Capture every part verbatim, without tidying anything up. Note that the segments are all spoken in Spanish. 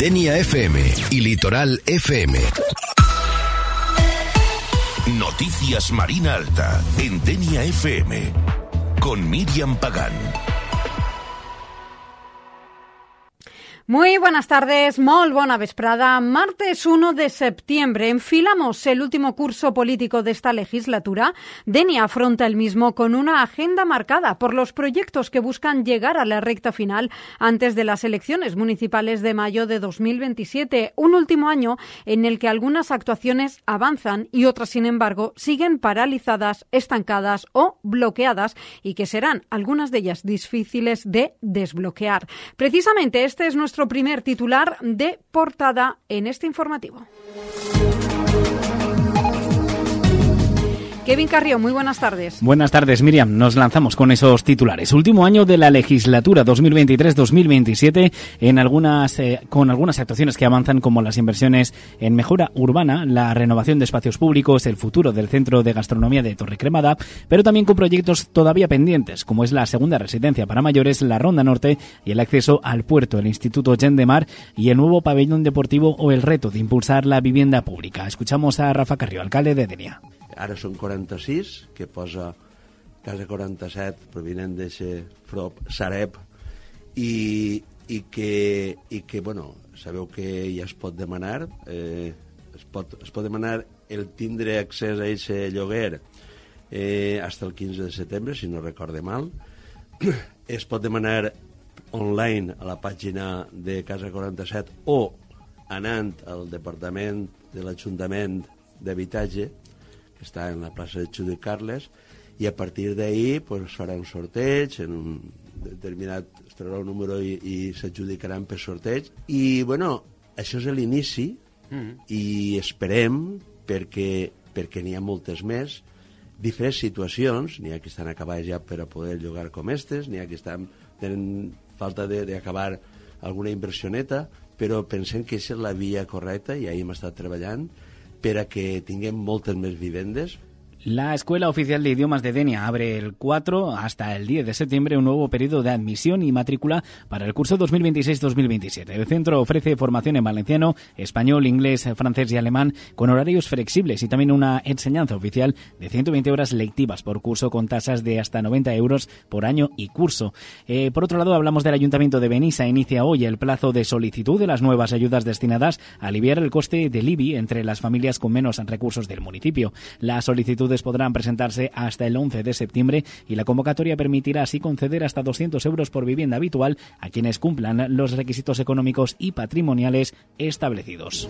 Denia F M y Litoral F M. Noticias Marina Alta en Denia F M con Miriam Pagán. Muy buenas tardes, molt bona vesprada. Martes uno de septiembre, enfilamos el último curso político de esta legislatura. Denia afronta el mismo con una agenda marcada por los proyectos que buscan llegar a la recta final antes de las elecciones municipales de mayo de dos mil veintisiete, un último año en el que algunas actuaciones avanzan y otras, sin embargo, siguen paralizadas, estancadas o bloqueadas y que serán algunas de ellas difíciles de desbloquear. Precisamente este es nuestro Nuestro primer titular de portada en este informativo. Kevin Carrió, muy buenas tardes. Buenas tardes, Miriam. Nos lanzamos con esos titulares. Último año de la legislatura dos mil veintitrés dos mil veintisiete, en algunas, eh, con algunas actuaciones que avanzan, como las inversiones en mejora urbana, la renovación de espacios públicos, el futuro del Centro de Gastronomía de Torrecremada, pero también con proyectos todavía pendientes, como es la segunda residencia para mayores, la Ronda Norte y el acceso al puerto, el Instituto Gent de Mar y el nuevo pabellón deportivo o el reto de impulsar la vivienda pública. Escuchamos a Rafa Carrió, alcalde de Denia. Ara són quaranta-sis, que posa Casa quaranta-set, provinent d'eixe frop Sareb, i, i, que, i que, bueno, sabeu que ja es pot demanar, eh, es, pot, es pot demanar el tindre accés a eixe lloguer eh, fins el quinze de setembre, si no recorde mal. Es pot demanar online a la pàgina de Casa quaranta-set o anant al Departament de l'Ajuntament d'Habitatge, que està en la plaça de Judit Carles, i a partir d'ahir pues, es farà un sorteig, en un determinat es traurà un número i, i s'adjudicaran per sorteig. I, bueno, això és l'inici, mm. i esperem, perquè, perquè n'hi ha moltes més, diferents situacions, n'hi ha que estan acabades ja per a poder llogar com estes, n'hi ha que estan, tenen falta d'acabar alguna inversioneta, però pensem que aquesta és la via correcta, i ahir hem estat treballant, per a que tinguem moltes més vivendes. La Escuela Oficial de Idiomas de Denia abre el cuatro hasta el diez de septiembre un nuevo periodo de admisión y matrícula para el curso dos mil veintiséis dos mil veintisiete. El centro ofrece formación en valenciano, español, inglés, francés y alemán con horarios flexibles y también una enseñanza oficial de ciento veinte horas lectivas por curso con tasas de hasta noventa euros por año y curso. Eh, por otro lado, hablamos del Ayuntamiento de Benissa. Inicia hoy el plazo de solicitud de las nuevas ayudas destinadas a aliviar el coste del I B I entre las familias con menos recursos del municipio. Las solicitudes podrán presentarse hasta el once de septiembre y la convocatoria permitirá así conceder hasta doscientos euros por vivienda habitual a quienes cumplan los requisitos económicos y patrimoniales establecidos.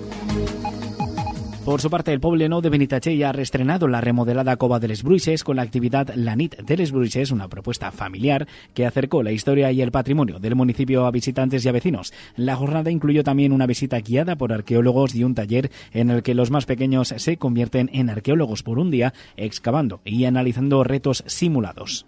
Por su parte, el Poblenou de Benitatxell ha reestrenado la remodelada Cova de les Bruixes con la actividad La Nit de les Bruixes, una propuesta familiar que acercó la historia y el patrimonio del municipio a visitantes y a vecinos. La jornada incluyó también una visita guiada por arqueólogos y un taller en el que los más pequeños se convierten en arqueólogos por un día, excavando y analizando retos simulados.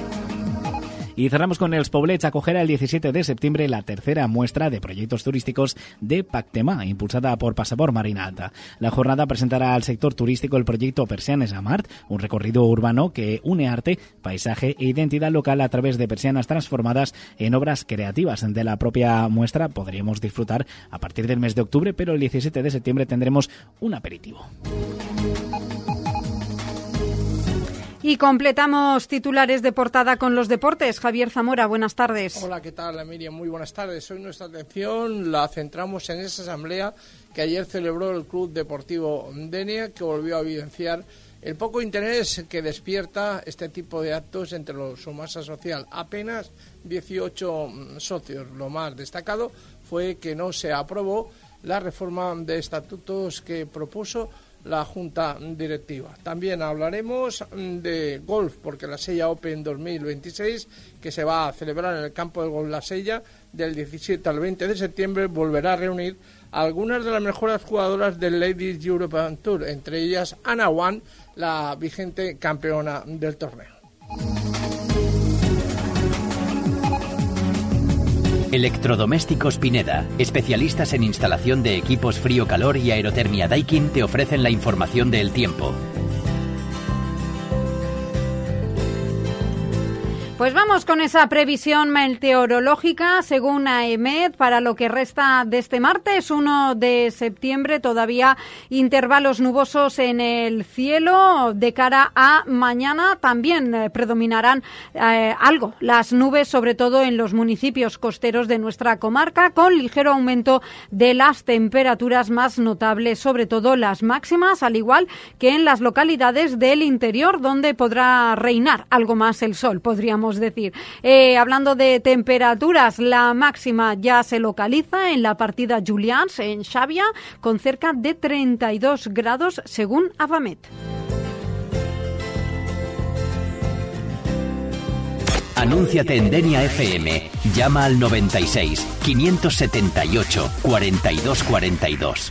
Y cerramos con els Poblets. Acogerá el diecisiete de septiembre la tercera muestra de proyectos turísticos de Pactemà, impulsada por Pasaport Marina Alta. La jornada presentará al sector turístico el proyecto Persianes a Mart, un recorrido urbano que une arte, paisaje e identidad local a través de persianas transformadas en obras creativas. De la propia muestra podríamos disfrutar a partir del mes de octubre, pero el diecisiete de septiembre tendremos un aperitivo. Y completamos titulares de portada con los deportes. Javier Zamora, buenas tardes. Hola, ¿qué tal, Miriam? Muy buenas tardes. Hoy nuestra atención la centramos en esa asamblea que ayer celebró el Club Deportivo Denia, que volvió a evidenciar el poco interés que despierta este tipo de actos entre los, su masa social. Apenas dieciocho socios. Lo más destacado fue que no se aprobó la reforma de estatutos que propuso la Junta Directiva. También hablaremos de golf, porque la Sella Open dos mil veintiséis, que se va a celebrar en el campo de golf La Sella del diecisiete al veinte de septiembre, volverá a reunir a algunas de las mejores jugadoras del Ladies European Tour, entre ellas Ana Wan, la vigente campeona del torneo. Electrodomésticos Pineda, especialistas en instalación de equipos frío-calor y aerotermia Daikin, te ofrecen la información del tiempo. Pues vamos con esa previsión meteorológica según AEMET para lo que resta de este martes uno de septiembre. Todavía intervalos nubosos en el cielo. De cara a mañana también eh, predominarán eh, algo las nubes, sobre todo en los municipios costeros de nuestra comarca, con ligero aumento de las temperaturas más notables, sobre todo las máximas, al igual que en las localidades del interior, donde podrá reinar algo más el sol, podríamos decir. Eh, hablando de temperaturas, la máxima ya se localiza en la partida Julians, en Xàbia, con cerca de treinta y dos grados según Avamet. Anúnciate en Denia F M. Llama al noventa y seis, quinientos setenta y ocho, cuarenta y dos cuarenta y dos.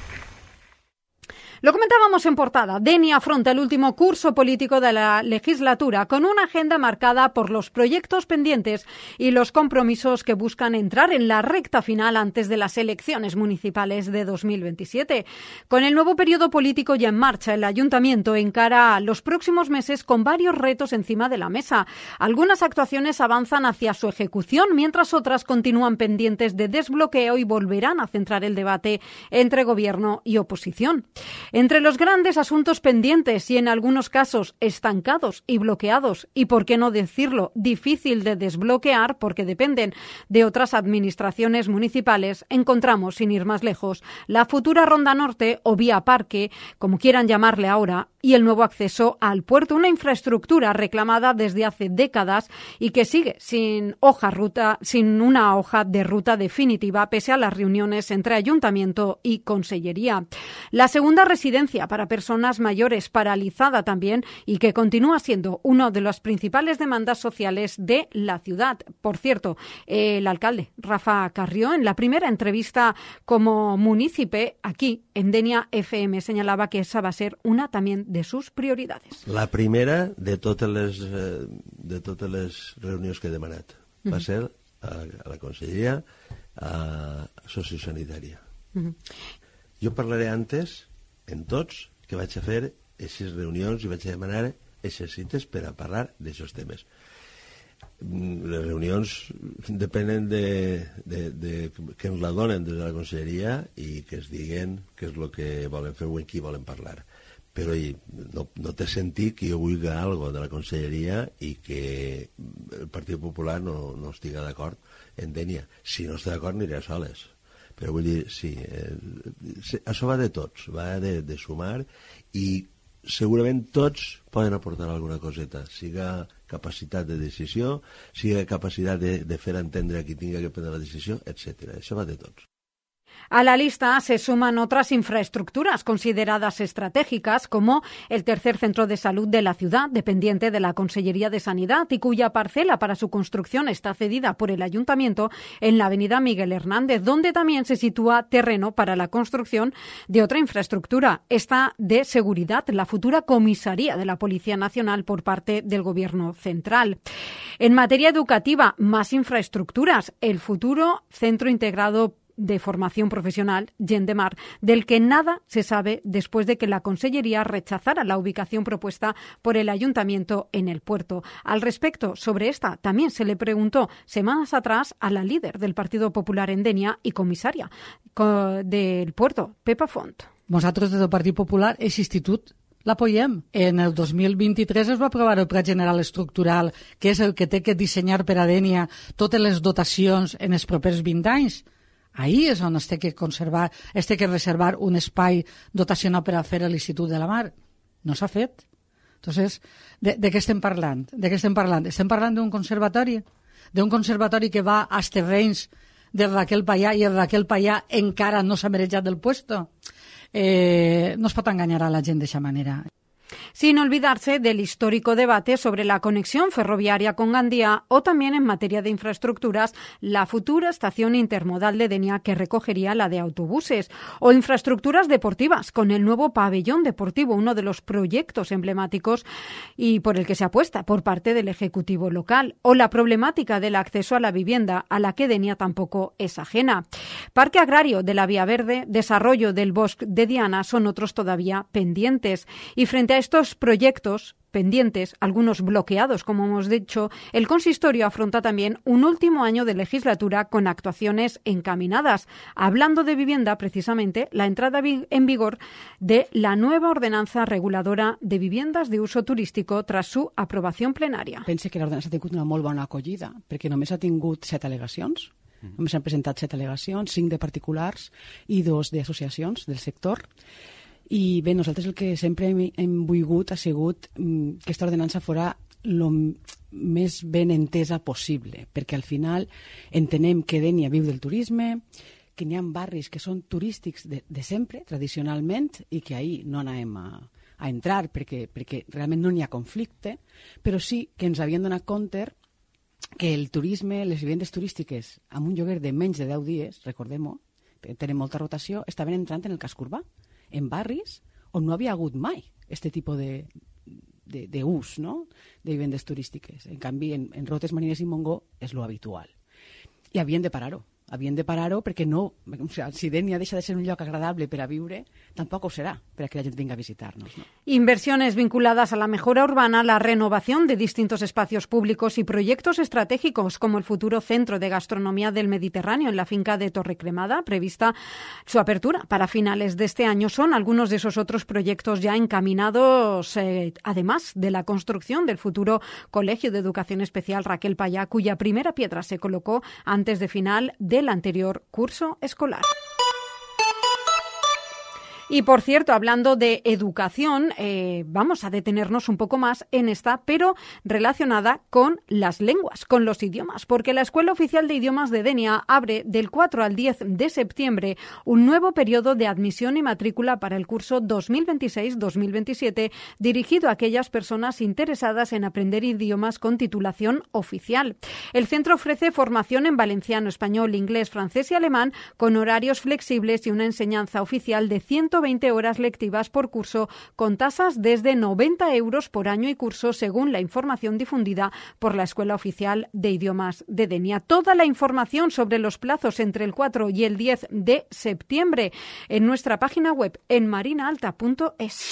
Lo comentábamos en portada. Denia afronta el último curso político de la legislatura con una agenda marcada por los proyectos pendientes y los compromisos que buscan entrar en la recta final antes de las elecciones municipales de dos mil veintisiete. Con el nuevo periodo político ya en marcha, el ayuntamiento encara los próximos meses con varios retos encima de la mesa. Algunas actuaciones avanzan hacia su ejecución, mientras otras continúan pendientes de desbloqueo y volverán a centrar el debate entre gobierno y oposición. Entre los grandes asuntos pendientes y en algunos casos estancados y bloqueados, y por qué no decirlo, difícil de desbloquear porque dependen de otras administraciones municipales, encontramos, sin ir más lejos, la futura Ronda Norte o Vía Parque, como quieran llamarle ahora, y el nuevo acceso al puerto, una infraestructura reclamada desde hace décadas y que sigue sin hoja ruta, sin una hoja de ruta definitiva, pese a las reuniones entre ayuntamiento y consellería. La segunda residencia para personas mayores, paralizada también, y que continúa siendo una de las principales demandas sociales de la ciudad. Por cierto, el alcalde Rafa Carrió, en la primera entrevista como munícipe aquí en Denia F M, señalaba que esa va a ser una también de sus prioridades. La primera de totes les, de totes les reunions que he demanat uh-huh. va ser a, a la conselleria a sociosanitària. Uh-huh. Jo parlaré antes, en tots, que vaig a fer aquestes reunions i vaig a demanar aquestes cites per a parlar d'aixòs temes. Les reunions depenen de, de, de que ens la donen des de la conselleria i que es diguen què és el que volen fer o en qui volen parlar. Però no, no té sentit que jo vulgui alguna de la conselleria i que el Partit Popular no, no estigui d'acord en Denia. Si no està d'acord, aniré a soles. Però vull dir, sí, eh, això va de tots, va de, de sumar i segurament tots poden aportar alguna coseta, siga capacitat de decisió, siga capacitat de, de fer entendre a qui tingui que prendre la decisió, etcètera. Això va de tots. A la lista se suman otras infraestructuras consideradas estratégicas, como el tercer centro de salud de la ciudad, dependiente de la Consellería de Sanidad y cuya parcela para su construcción está cedida por el Ayuntamiento en la avenida Miguel Hernández, donde también se sitúa terreno para la construcción de otra infraestructura, esta de seguridad, la futura comisaría de la Policía Nacional por parte del Gobierno central. En materia educativa, más infraestructuras, el futuro Centro Integrado de Formación Profesional, Gendemar, del que nada se sabe después de que la Consellería rechazara la ubicación propuesta por el Ayuntamiento en el puerto. Al respecto, sobre esta, también se le preguntó semanas atrás a la líder del Partido Popular en Denia y comisaria del puerto, Pepa Font. Nosaltres, des del Partit Popular, aquest institut l'apoyem. En el dos mil vint-i-tres es va aprovar el Pla General Estructural, que és el que té que dissenyar per a Denia totes les dotacions en els propers vint anys. Ahí és on es té que conservar, es té que reservar un espai dotacional per a fer l'Institut de la Mar. No s'ha fet. Entonces, de, de què estem parlant? De què estem parlant? Estem parlant d'un conservatori, d'un conservatori que va als terrenys de Raquel Payà i el Raquel Payà encara no s'ha merejat del puesto. Eh, no es pot enganyar a la gent d'aquesta manera. Sin olvidarse del histórico debate sobre la conexión ferroviaria con Gandía o también en materia de infraestructuras la futura estación intermodal de Denia que recogería la de autobuses o infraestructuras deportivas con el nuevo pabellón deportivo, uno de los proyectos emblemáticos y por el que se apuesta por parte del Ejecutivo local, o la problemática del acceso a la vivienda a la que Denia tampoco es ajena. Parque agrario de la Vía Verde, desarrollo del Bosque de Diana son otros todavía pendientes y frente a estos proyectos pendientes, algunos bloqueados, como hemos dicho, el consistorio afronta también un último año de legislatura con actuaciones encaminadas. Hablando de vivienda, precisamente, la entrada en vigor de la nueva ordenanza reguladora de viviendas de uso turístico tras su aprovació plenària. Pense que l'ordenança ha tingut una molt bona acollida, perquè només ha tingut set al·legacions. Només han presentat set al·legacions, cinc de particulars i dos d'associacions del sector. I bé, nosaltres el que sempre hem, hem volgut ha sigut mm, que aquesta ordenança fora el més ben entesa possible, perquè al final entenem que Dénia viu del turisme, que n'hi ha barris que són turístics de, de sempre, tradicionalment, i que ahir no anem a, a entrar perquè, perquè realment no n'hi ha conflicte, però sí que ens havien donat compte que el turisme, les vivendes turístiques amb un lloguer de menys de deu dies, recordem-ho, tenen molta rotació, estaven entrant en el casc urbà, en barris on no havia hagut mai aquest tipus de, de, de ús, no?, de vivendes turístiques. En canvi, en, en Rotes, Marines i Montgó és lo habitual. I havien de parar-ho. Havien de parar-ho perquè no, o sigui, si Dénia deixa de ser un lloc agradable per a viure, tampoc ho serà per a que la gent vinga a visitar-nos, ¿no? Inversiones vinculadas a la mejora urbana, la renovación de distintos espacios públicos y proyectos estratégicos como el futuro Centro de Gastronomía del Mediterráneo en la finca de Torrecremada, prevista su apertura para finales de este año, son algunos de esos otros proyectos ya encaminados, eh, además de la construcción del futuro Colegio de Educación Especial Raquel Payá, cuya primera piedra se colocó antes de final de del anterior curso escolar. Y, por cierto, hablando de educación, eh, vamos a detenernos un poco más en esta, pero relacionada con las lenguas, con los idiomas, porque la Escuela Oficial de Idiomas de Dénia abre del cuatro al diez de septiembre un nuevo periodo de admisión y matrícula para el curso dos mil veintiséis dos mil veintisiete, dirigido a aquellas personas interesadas en aprender idiomas con titulación oficial. El centro ofrece formación en valenciano, español, inglés, francés y alemán, con horarios flexibles y una enseñanza oficial de ciento veinte horas lectivas por curso, con tasas desde noventa euros por año y curso, según la información difundida por la Escuela Oficial de Idiomas de Dénia. Toda la información sobre los plazos entre el cuatro y el diez de septiembre en nuestra página web en marinaalta punto es.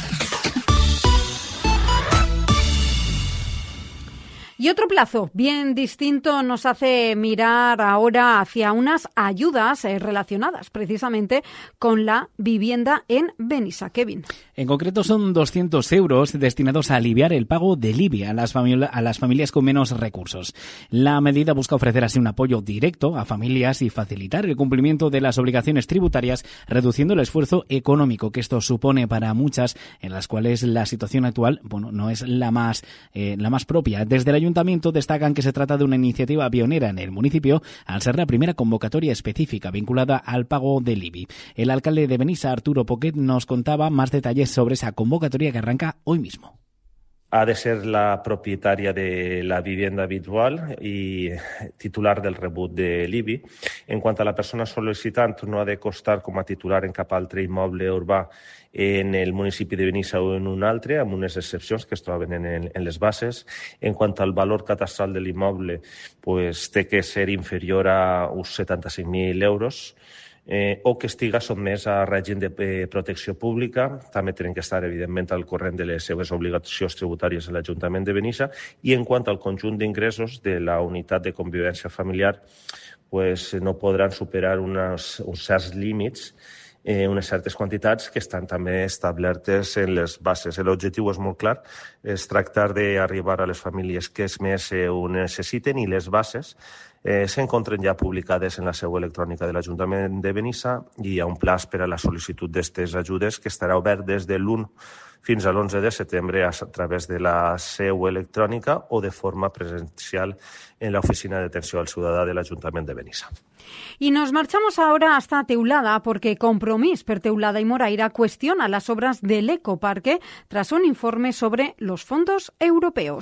Y otro plazo bien distinto nos hace mirar ahora hacia unas ayudas eh, relacionadas precisamente con la vivienda en Benissa. Kevin. En concreto son doscientos euros destinados a aliviar el pago del I B I a las, famili- a las familias con menos recursos. La medida busca ofrecer así un apoyo directo a familias y facilitar el cumplimiento de las obligaciones tributarias, reduciendo el esfuerzo económico que esto supone para muchas, en las cuales la situación actual, bueno, no es la más, eh, la más propia. Desde el Ayuntamiento destacan que se trata de una iniciativa pionera en el municipio, al ser la primera convocatoria específica vinculada al pago del I B I. El alcalde de Benissa, Arturo Poquet, nos contaba más detalles sobre esa convocatoria que arranca hoy mismo. Ha de ser la propietaria de la vivienda habitual y titular del rebut de l'I B I. En quant a la persona sol·licitant, no ha de costar com a titular en cap altre immoble urbà en el municipi de Benissa o en un altre, amb unes excepcions que es troben en, el, en les bases. En quant al valor catastral de l'immoble, pues, té que ser inferior a uns setanta-cinc mil euros. Eh, o que estiga sotmès a règim de eh, protecció pública. També tenen que estar, evidentment, al corrent de les seves obligacions tributàries a l'Ajuntament de Benissa. I en quant al conjunt d'ingressos de la unitat de convivència familiar, pues, no podran superar unes, uns certs límits, eh, unes certes quantitats que estan també establertes en les bases. L'objectiu és molt clar, és tractar d'arribar a les famílies que més eh, ho necessiten, i les bases Eh, s'encontren ja publicades en la seu electrònica de l'Ajuntament de Benissa i hi ha un plaç per a la sol·licitud d'aquestes ajudes que estarà obert des de l'u fins a l'onze de setembre a través de la seu electrònica o de forma presencial en la Oficina de Atenció al Ciudadà de l'Ajuntament de Benissa. Y nos marchamos ahora hasta Teulada porque Compromís per Teulada y Moraira cuestiona las obras del ecoparque tras un informe sobre los fondos europeos.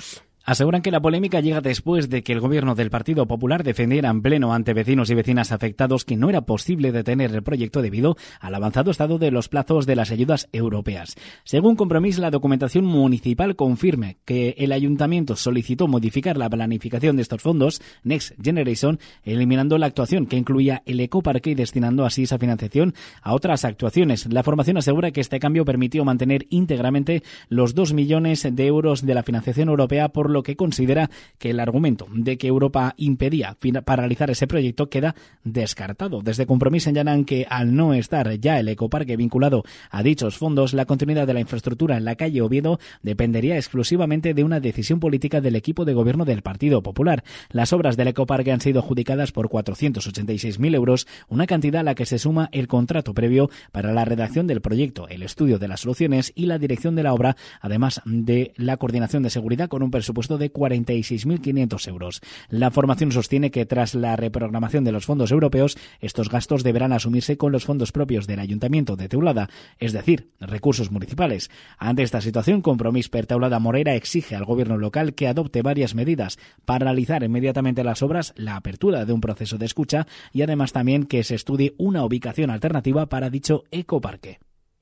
Aseguran que la polémica llega después de que el gobierno del Partido Popular defendiera en pleno ante vecinos y vecinas afectados que no era posible detener el proyecto debido al avanzado estado de los plazos de las ayudas europeas. Según Compromís, la documentación municipal confirma que el ayuntamiento solicitó modificar la planificación de estos fondos Next Generation, eliminando la actuación que incluía el ecoparque y destinando así esa financiación a otras actuaciones. La formación asegura que este cambio permitió mantener íntegramente los dos millones de euros de la financiación europea, por lo que considera que el argumento de que Europa impedía paralizar ese proyecto queda descartado. Desde Compromís señalan que al no estar ya el ecoparque vinculado a dichos fondos, la continuidad de la infraestructura en la calle Oviedo dependería exclusivamente de una decisión política del equipo de gobierno del Partido Popular. Las obras del ecoparque han sido adjudicadas por cuatrocientos ochenta y seis mil euros, una cantidad a la que se suma el contrato previo para la redacción del proyecto, el estudio de las soluciones y la dirección de la obra, además de la coordinación de seguridad con un presupuesto de cuarenta y seis mil quinientos euros. La formación sostiene que tras la reprogramación de los fondos europeos, estos gastos deberán asumirse con los fondos propios del Ayuntamiento de Teulada, es decir, recursos municipales. Ante esta situación, Compromís per Teulada Morera exige al gobierno local que adopte varias medidas para paralizar inmediatamente las obras, la apertura de un proceso de escucha y además también que se estudie una ubicación alternativa para dicho ecoparque.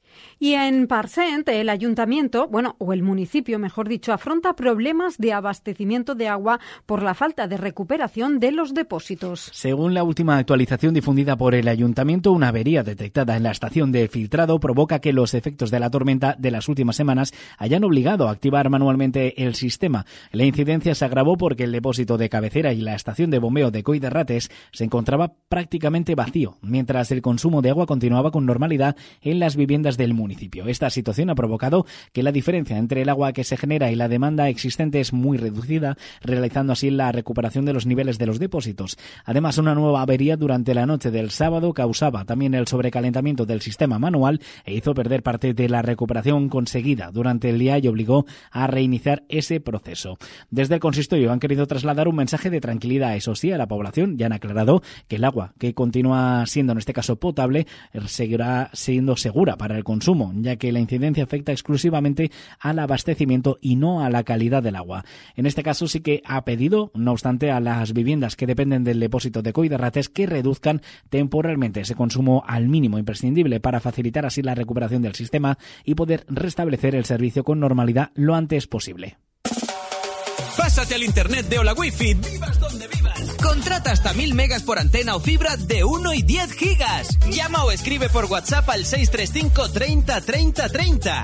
Y en Parcent, el ayuntamiento, bueno, o el municipio, mejor dicho, afronta problemas de abastecimiento de agua por la falta de recuperación de los depósitos. Según la última actualización difundida por el ayuntamiento, una avería detectada en la estación de filtrado provoca que los efectos de la tormenta de las últimas semanas hayan obligado a activar manualmente el sistema. La incidencia se agravó porque el depósito de cabecera y la estación de bombeo de Coll de Rates se encontraba prácticamente vacío, mientras el consumo de agua continuaba con normalidad en las viviendas del municipio. Esta situación ha provocado que la diferencia entre el agua que se genera y la demanda existente es muy reducida, realizando así la recuperación de los niveles de los depósitos. Además, una nueva avería durante la noche del sábado causaba también el sobrecalentamiento del sistema manual e hizo perder parte de la recuperación conseguida durante el día y obligó a reiniciar ese proceso. Desde el consistorio han querido trasladar un mensaje de tranquilidad, eso sí, a la población, y han aclarado que el agua, que continúa siendo en este caso potable, seguirá siendo segura para el consumo, ya que la incidencia afecta exclusivamente al abastecimiento y no a la calidad del agua. En este caso sí que ha pedido, no obstante, a las viviendas que dependen del depósito de Coll de Rates que reduzcan temporalmente ese consumo al mínimo imprescindible para facilitar así la recuperación del sistema y poder restablecer el servicio con normalidad lo antes posible. Pásate al internet de Hola Wifi, vivas donde vivas. Contrata hasta mil megas por antena o fibra de uno y diez gigas. Llama o escribe por WhatsApp al seis tres cinco treinta treinta treinta.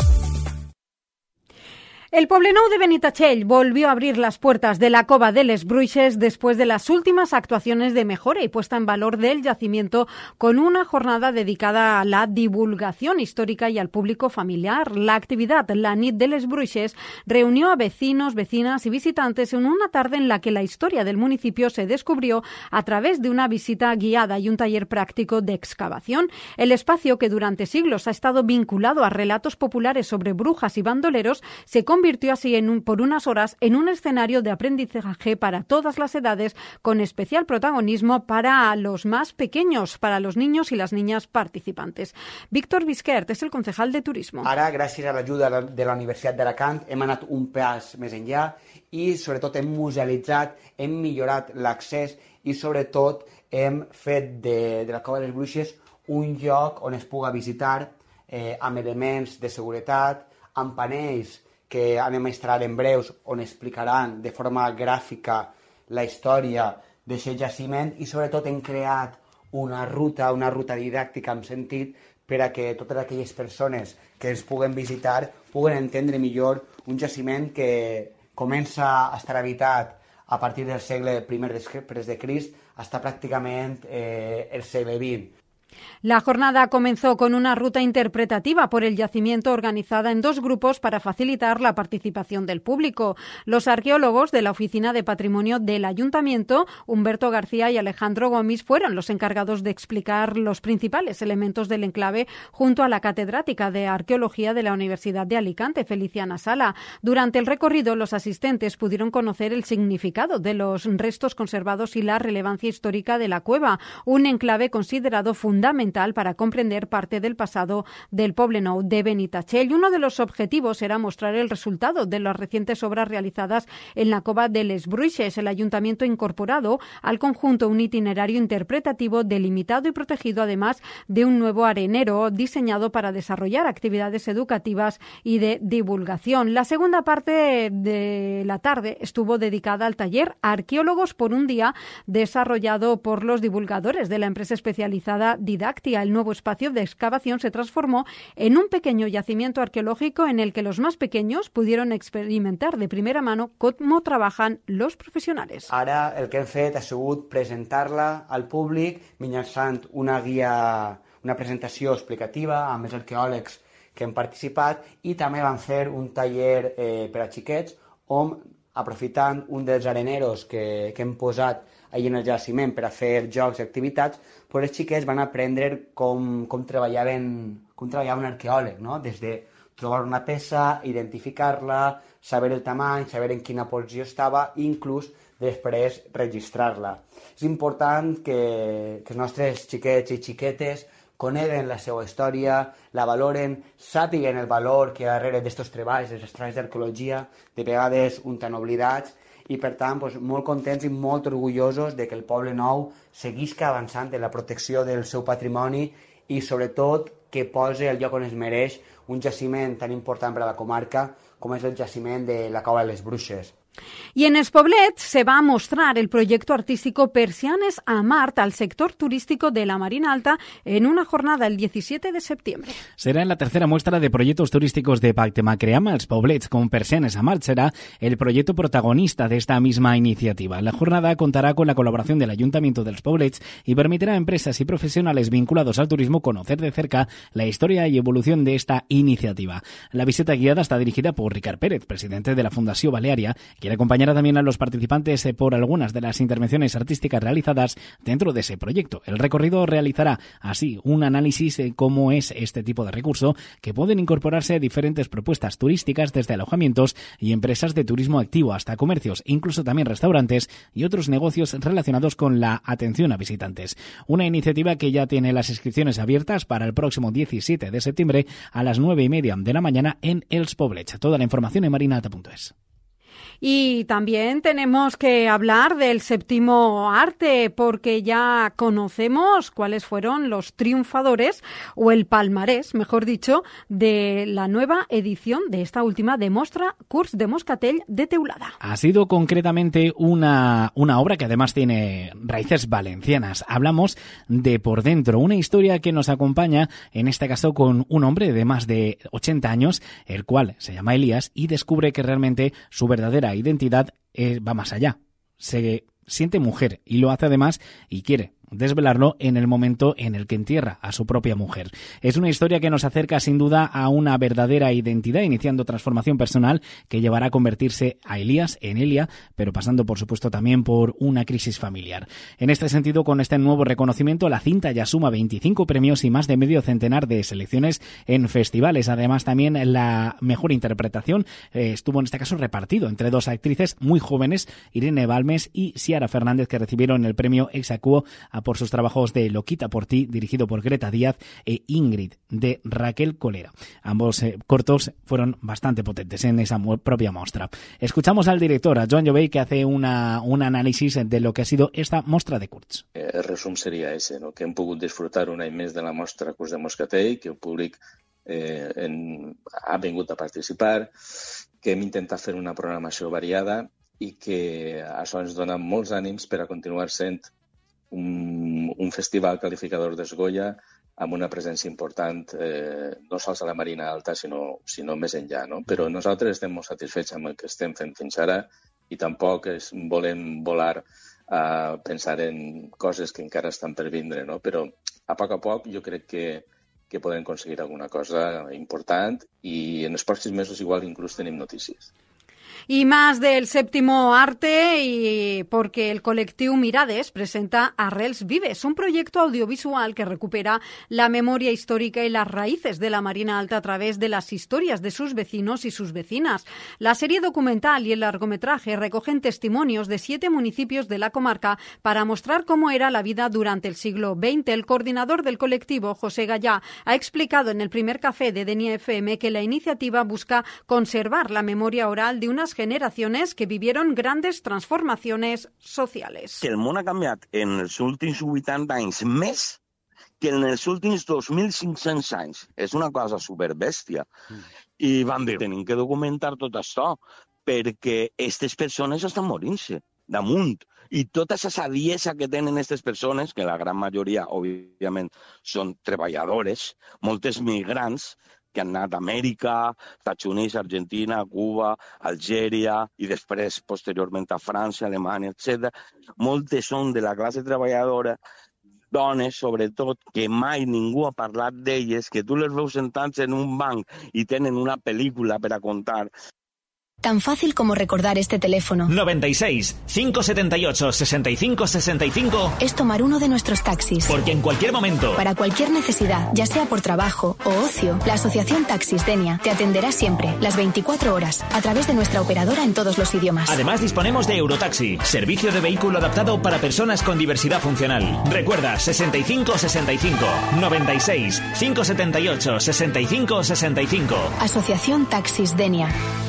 El Poblenou de Benitatxell volvió a abrir las puertas de la Cova de les Bruixes después de las últimas actuaciones de mejora y puesta en valor del yacimiento, con una jornada dedicada a la divulgación histórica y al público familiar. La actividad La Nit de les Bruixes reunió a vecinos, vecinas y visitantes en una tarde en la que la historia del municipio se descubrió a través de una visita guiada y un taller práctico de excavación. El espacio, que durante siglos ha estado vinculado a relatos populares sobre brujas y bandoleros, se convirtió así en un, por unas horas en un escenario de aprendizaje para todas las edades, con especial protagonismo para los más pequeños, para los niños y las niñas participantes. Víctor Bisquert és el concejal de Turismo. Ara, gràcies a l'ajuda de la Universitat d'Alacant, hem anat un pas més enllà i, sobretot, hem musealitzat, hem millorat l'accés i, sobretot, hem fet de, de la Cova de les Bruixes un lloc on es puga visitar eh, amb elements de seguretat, amb panells que anem a instal·lar en breus, on explicaran de forma gràfica la història d'aquest jaciment i sobretot hem creat una ruta, una ruta didàctica en sentit per a que totes aquelles persones que ens puguen visitar puguen entendre millor un jaciment que comença a estar habitat a partir del segle primer després de Crist hasta pràcticament eh, el segle vint. La jornada comenzó con una ruta interpretativa por el yacimiento organizada en dos grupos para facilitar la participación del público. Los arqueólogos de la Oficina de Patrimonio del Ayuntamiento, Humberto García y Alejandro Gomis, fueron los encargados de explicar los principales elementos del enclave junto a la catedrática de Arqueología de la Universidad de Alicante, Feliciana Sala. Durante el recorrido, los asistentes pudieron conocer el significado de los restos conservados y la relevancia histórica de la cueva, un enclave considerado fundamental fundamental para comprender parte del pasado del Poblenou de Benitatxell. Uno de los objetivos era mostrar el resultado de las recientes obras realizadas en la Cova de les Bruixes. El ayuntamiento ha incorporado al conjunto un itinerario interpretativo delimitado y protegido, además de un nuevo arenero diseñado para desarrollar actividades educativas y de divulgación. La segunda parte de la tarde estuvo dedicada al taller Arqueólogos por un día, desarrollado por los divulgadores de la empresa especializada Didactia. El nuevo espacio de excavación se transformó en un pequeño yacimiento arqueológico en el que los más pequeños pudieron experimentar de primera mano cómo trabajan los profesionales. Ara el que hem fet ha sigut presentar-la al públic mitjançant una guia, una presentació explicativa amb els arqueòlegs que han participat, i també van fer un taller eh, per a xiquets on, aprofitant un dels areneros que, que hem posat allà en el jaciment per a fer jocs i activitats, pues els xiquets van aprendre com, com, treballaven, com treballava un arqueòleg, no? Des de trobar una peça, identificar-la, saber el tamany, saber en quina posició estava i inclús després registrar-la. És important que, que els nostres xiquets i xiquetes coneguen la seva història, la valoren, sàpiguen el valor que hi ha darrere d'aquests treballs, dels treballs d'arqueologia, de vegades un tan oblidats, i per tant doncs, molt contents i molt orgullosos de que el Poblenou seguisca avançant en la protecció del seu patrimoni i sobretot que posi el lloc on es mereix un jaciment tan important per a la comarca com és el jaciment de la Cova de les Bruixes. Y en Espoblet se va a mostrar el proyecto artístico Persianes a Mart al sector turístico de la Marina Alta en una jornada el diecisiete de septiembre. Será en la tercera muestra de proyectos turísticos de Pactemacreama, els Poblets, con Persianes a Mart. Será el proyecto protagonista de esta misma iniciativa. La jornada contará con la colaboración del Ayuntamiento de los Poblets y permitirá a empresas y profesionales vinculados al turismo conocer de cerca la historia y evolución de esta iniciativa. La visita guiada está dirigida por Ricard Pérez, presidente de la Fundació Baleària, quien acompañará también a los participantes por algunas de las intervenciones artísticas realizadas dentro de ese proyecto. El recorrido realizará así un análisis de cómo es este tipo de recurso, que pueden incorporarse a diferentes propuestas turísticas desde alojamientos y empresas de turismo activo hasta comercios, incluso también restaurantes y otros negocios relacionados con la atención a visitantes. Una iniciativa que ya tiene las inscripciones abiertas para el próximo diecisiete de septiembre a las nueve y media de la mañana en Els Poblets. Toda la información en marinalta punto es. Y también tenemos que hablar del séptimo arte, porque ya conocemos cuáles fueron los triunfadores, o el palmarés, mejor dicho, de la nueva edición de esta última de Mostra Curs de Moscatell de Teulada. Ha sido concretamente una, una obra que además tiene raíces valencianas. Hablamos de Por Dentro, una historia que nos acompaña, en este caso con un hombre de más de ochenta años, el cual se llama Elías, y descubre que realmente su verdadera identidad eh, va más allá. Se siente mujer y lo hace además y quiere desvelarlo en el momento en el que entierra a su propia mujer. Es una historia que nos acerca sin duda a una verdadera identidad, iniciando transformación personal que llevará a convertirse a Elías en Elia, pero pasando por supuesto también por una crisis familiar. En este sentido, con este nuevo reconocimiento, la cinta ya suma veinticinco premios y más de medio centenar de selecciones en festivales. Además, también la mejor interpretación eh, estuvo en este caso repartido entre dos actrices muy jóvenes, Irene Balmes y Ciara Fernández, que recibieron el premio Ex Aequo por sus trabajos de Lo quita por ti, dirigido por Greta Díaz, e Ingrid, de Raquel Colera. Ambos eh, cortos fueron bastante potentes en esa propia muestra. Escuchamos al director, a Joan Jovell, que hace una, un análisis de lo que ha sido esta mostra de curts. Eh, el resum seria ese, no? Que hem pogut disfrutar un any més de la mostra Curs de Moscatell, que el públic eh, en, ha vingut a participar, que hem intentat fer una programació variada i que això ens dona molts ànims per a continuar sent Un, un festival calificador d'Esgoia amb una presència important, eh, no sols a la Marina Alta, sinó, sinó més enllà. No? Però nosaltres estem molt satisfets amb el que estem fent fins ara i tampoc es, volem volar a pensar en coses que encara estan per vindre. No? Però a poc a poc jo crec que, que podem aconseguir alguna cosa important i en els pròxims mesos igual inclús tenim notícies. Y más del séptimo arte, y porque el colectivo Mirades presenta Arrels Vives, un proyecto audiovisual que recupera la memoria histórica y las raíces de la Marina Alta a través de las historias de sus vecinos y sus vecinas. La serie documental y el largometraje recogen testimonios de siete municipios de la comarca para mostrar cómo era la vida durante el siglo veinte. El coordinador del colectivo, José Gallá, ha explicado en el primer café de Denia F M que la iniciativa busca conservar la memoria oral de unas generaciones que vivieron grandes transformaciones sociales. Que el món ha canviat en els últims vuitanta anys més que en els últims dos mil cinc-cents anys. És una cosa superbèstia. Mm. I vam dir, tenim que documentar tot això, perquè aquestes persones estan morint-se damunt. I tota aquesta saviesa que tenen aquestes persones, que la gran majoria, òbviament, són treballadores, moltes migrants, que han anat a Amèrica, Estats Units, Argentina, Cuba, Algèria i després, posteriorment, a França, Alemanya, etcètera. Moltes són de la classe treballadora, dones, sobretot, que mai ningú ha parlat d'elles, que tu les veus sentats en un banc i tenen una pel·lícula per a contar. Tan fácil como recordar este teléfono. noventa y seis, cinco setenta y ocho, sesenta y cinco sesenta y cinco. Es tomar uno de nuestros taxis. Porque en cualquier momento, para cualquier necesidad, ya sea por trabajo o ocio, la Asociación Taxis Denia te atenderá siempre, las veinticuatro horas, a través de nuestra operadora en todos los idiomas. Además, disponemos de Eurotaxi, servicio de vehículo adaptado para personas con diversidad funcional. Recuerda, sesenta y cinco sesenta y cinco, noventa y seis, cinco setenta y ocho, sesenta y cinco sesenta y cinco. Asociación Taxis Denia.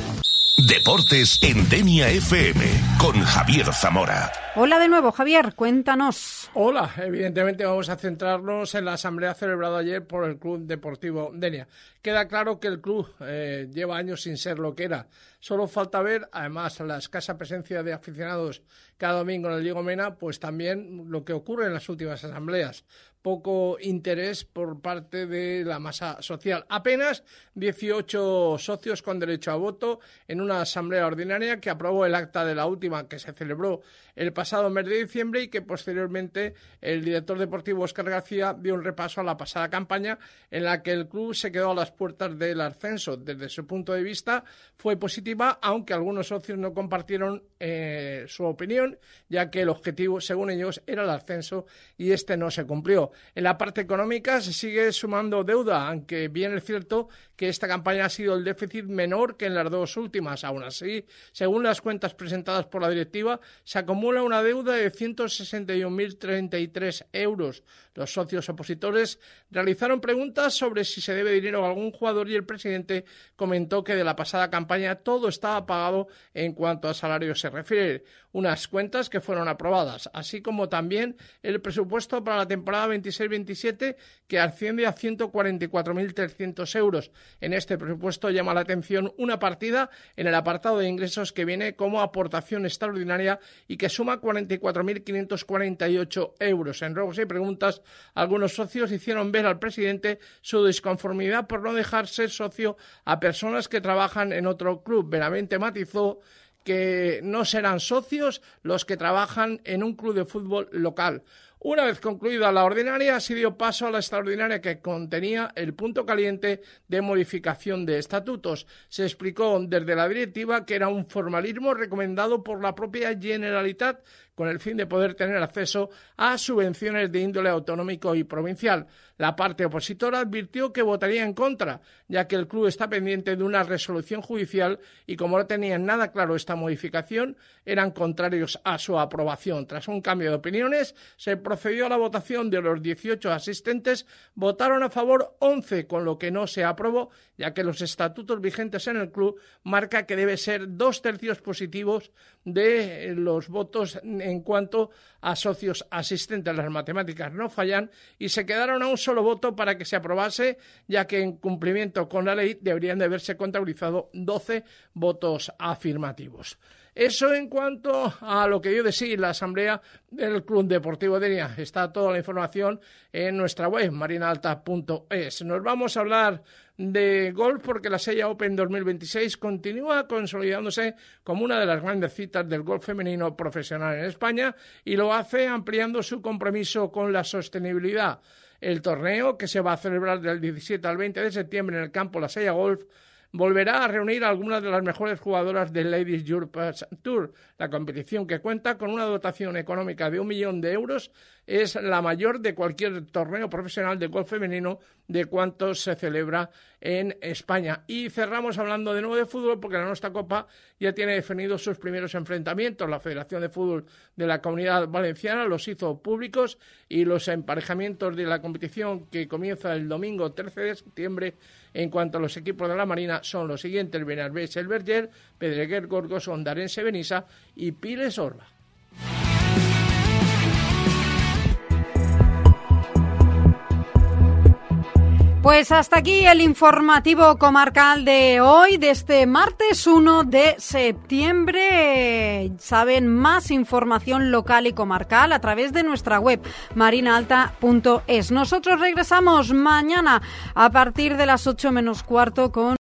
Deportes en Denia F M con Javier Zamora. Hola de nuevo, Javier, cuéntanos. Hola, evidentemente vamos a centrarnos en la asamblea celebrada ayer por el Club Deportivo Denia. Queda claro que el club eh, lleva años sin ser lo que era. Solo falta ver, además, la escasa presencia de aficionados cada domingo en el Diego Mena, pues también lo que ocurre en las últimas asambleas. Poco interés por parte de la masa social. Apenas dieciocho socios con derecho a voto en una asamblea ordinaria que aprobó el acta de la última, que se celebró el pasado mes de diciembre, y que posteriormente el director deportivo Óscar García dio un repaso a la pasada campaña, en la que el club se quedó a las puertas del ascenso. Desde su punto de vista fue positiva, aunque algunos socios no compartieron eh, su opinión, ya que el objetivo, según ellos, era el ascenso y este no se cumplió. En la parte económica se sigue sumando deuda, aunque bien es cierto que esta campaña ha sido el déficit menor que en las dos últimas. Aún así, según las cuentas presentadas por la directiva, se acumula una deuda de ciento sesenta y un mil treinta y tres euros. Los socios opositores realizaron preguntas sobre si se debe dinero a algún jugador y el presidente comentó que de la pasada campaña todo estaba pagado en cuanto a salarios se refiere. Unas cuentas que fueron aprobadas, así como también el presupuesto para la temporada veintiséis veintisiete, que asciende a ciento cuarenta y cuatro mil trescientos euros. En este presupuesto llama la atención una partida en el apartado de ingresos que viene como aportación extraordinaria y que suma cuarenta y cuatro mil quinientos cuarenta y ocho euros. En ruegos y preguntas, algunos socios hicieron ver al presidente su disconformidad por no dejar ser socio a personas que trabajan en otro club. Veramente matizó que no serán socios los que trabajan en un club de fútbol local. Una vez concluida la ordinaria, se dio paso a la extraordinaria, que contenía el punto caliente de modificación de estatutos. Se explicó desde la directiva que era un formalismo recomendado por la propia Generalitat con el fin de poder tener acceso a subvenciones de índole autonómico y provincial. La parte opositora advirtió que votaría en contra, ya que el club está pendiente de una resolución judicial y como no tenían nada claro esta modificación, eran contrarios a su aprobación. Tras un cambio de opiniones, se procedió a la votación. De los dieciocho asistentes, votaron a favor once, con lo que no se aprobó, ya que los estatutos vigentes en el club marca que debe ser dos tercios positivos de los votos en cuanto a socios asistentes. Las matemáticas no fallan y se quedaron a un solo voto para que se aprobase, ya que en cumplimiento con la ley deberían de haberse contabilizado doce votos afirmativos. Eso en cuanto a lo que dio de sí la asamblea del Club Deportivo Denia. Está toda la información en nuestra web, marinaalta punto es. Nos vamos a hablar de golf porque la Sella Open dos mil veintiséis continúa consolidándose como una de las grandes citas del golf femenino profesional en España y lo hace ampliando su compromiso con la sostenibilidad. El torneo, que se va a celebrar del diecisiete al veinte de septiembre en el campo La Sella Golf, volverá a reunir a algunas de las mejores jugadoras del Ladies Europe Tour. La competición, que cuenta con una dotación económica de un millón de euros, es la mayor de cualquier torneo profesional de golf femenino de cuantos se celebra en España. Y cerramos hablando de nuevo de fútbol, porque la nuestra Copa ya tiene definidos sus primeros enfrentamientos. La Federación de Fútbol de la Comunidad Valenciana los hizo públicos y los emparejamientos de la competición, que comienza el domingo trece de septiembre, en cuanto a los equipos de la Marina, son los siguientes: Benarbés El Verger, Pedreguer Gorgos, Ondarense Benissa y Piles Orba. Pues hasta aquí el informativo comarcal de hoy, de este martes uno de septiembre. Saben más información local y comarcal a través de nuestra web marinaalta punto es. Nosotros regresamos mañana a partir de las ocho menos cuarto con